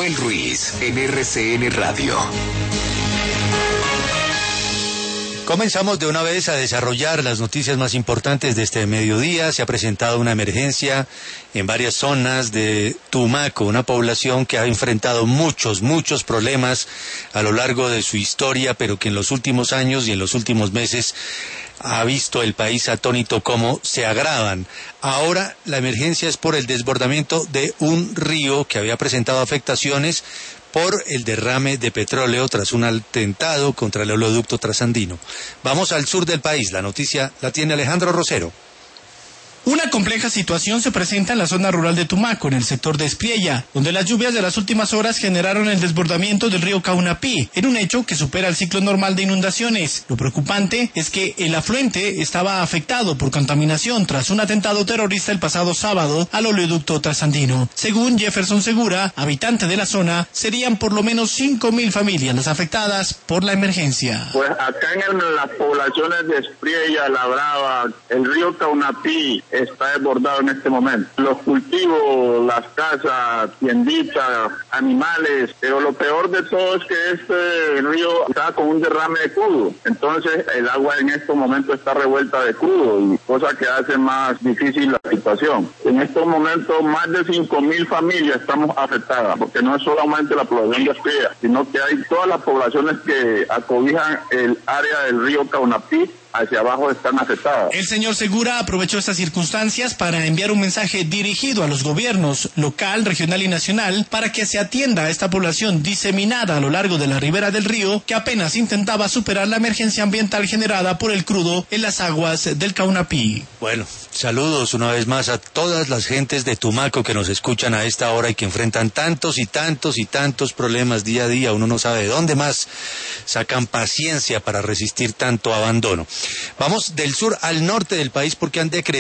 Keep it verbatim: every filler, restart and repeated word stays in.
Daniel Ruiz en R C N Radio. Comenzamos de una vez a desarrollar las noticias más importantes de este mediodía. Se ha presentado una emergencia en varias zonas de Tumaco, una población que ha enfrentado muchos, muchos problemas a lo largo de su historia, pero que en los últimos años y en los últimos meses ha visto el país atónito cómo se agravan. Ahora la emergencia es por el desbordamiento de un río que había presentado afectaciones por el derrame de petróleo tras un atentado contra el oleoducto trasandino. Vamos al sur del país. La noticia la tiene Alejandro Rosero. Una compleja situación se presenta en la zona rural de Tumaco, en el sector de Espriella, donde las lluvias de las últimas horas generaron el desbordamiento del río Caunapí, en un hecho que supera el ciclo normal de inundaciones. Lo preocupante es que el afluente estaba afectado por contaminación tras un atentado terrorista el pasado sábado al oleoducto trasandino. Según Jefferson Segura, habitante de la zona, serían por lo menos cinco mil familias las afectadas por la emergencia. Pues acá en las poblaciones de Espriella, La Brava, el río Caunapí está desbordado en este momento. Los cultivos, las casas, tienditas, animales, pero lo peor de todo es que este río está con un derrame de crudo. Entonces el agua en estos momentos está revuelta de crudo, y cosa que hace más difícil la situación. En estos momentos más de cinco mil familias estamos afectadas, porque no es solamente la población de Espriella, sino que hay todas las poblaciones que acobijan el área del río Caunapí. Hacia abajo están afectadas. El señor Segura aprovechó estas circunstancias para enviar un mensaje dirigido a los gobiernos local, regional y nacional para que se atienda a esta población diseminada a lo largo de la ribera del río, que apenas intentaba superar la emergencia ambiental generada por el crudo en las aguas del Caunapí. Bueno, saludos una vez más a todas las gentes de Tumaco que nos escuchan a esta hora y que enfrentan tantos y tantos y tantos problemas día a día. Uno no sabe de dónde más sacan paciencia para resistir tanto abandono. Vamos del sur al norte del país porque han decretado